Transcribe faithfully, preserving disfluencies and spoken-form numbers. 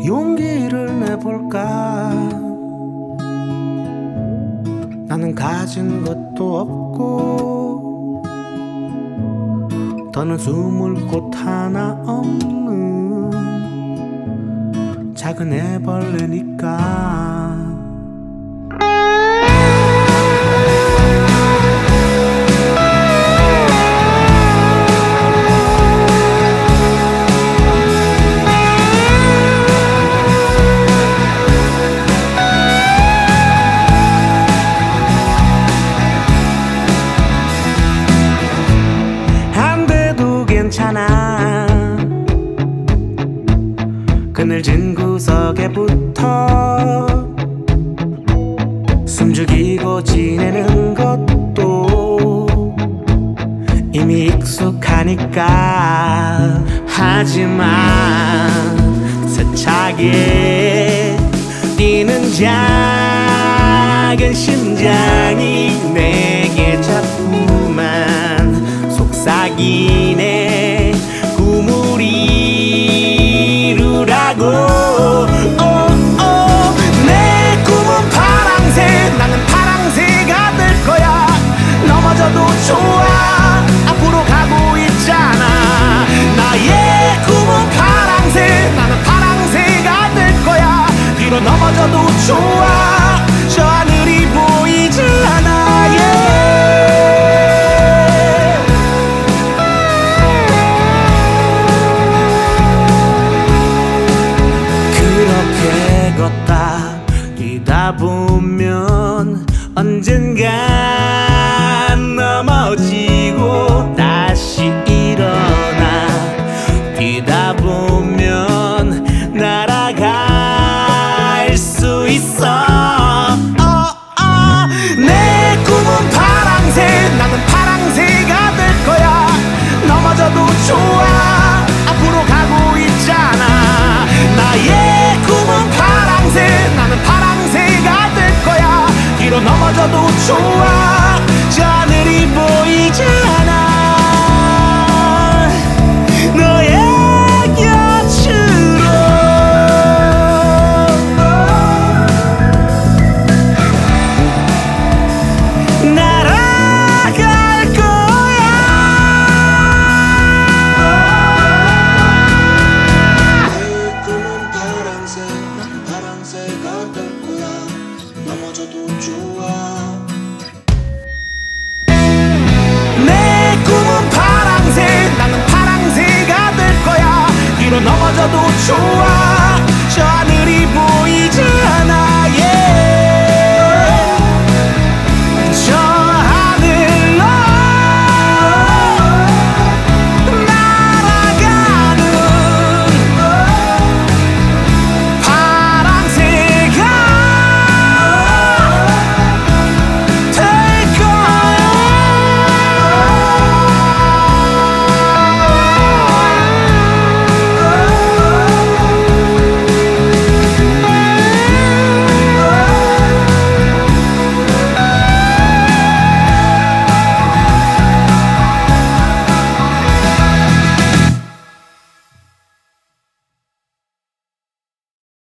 용기를 내볼까. 나는 가진 것도 없고 더는 숨을 곳 하나 없는 작은 애벌레니까. 괜찮아. 그늘진 구석에 붙어 숨죽이고 지내는 것도 이미 익숙하니까. 하지만 세차게 뛰는 작은 심장이 내게 자꾸만 속삭이네. 꿈을 이루라고. 어, 어. 내 꿈은 파랑새. 나는 파랑새가 될 거야. 넘어져도 좋아. 앞으로 가고 있잖아. 나의 꿈은 파랑새. 나는 파랑새가 될 거야. 뒤로 넘어져도 좋아. 저 하늘이 보이잖아. yeah. 걷다 뛰다 보면 언젠간 넘어지고 다시 일어나. 뛰다 보면 날아갈 수 있어. 어, 어. 내 꿈은 파랑새. 나는 파랑새가 될 거야. 넘어져도 좋아. 앞으로 가고 있잖아. 나의 꿈은 파랑새. 나는 파랑새가 될 거야. 뒤로 넘어져도 좋아. 저 하늘이 보이잖아. 너의 곁으로 날아갈 거야. 내 꿈은 파랑새. 나는 파랑새가 될 거야. 넘어져도 좋아. 내 꿈은 파랑새. 나는 파랑새가 될 거야. 뒤로 넘어져도 좋아.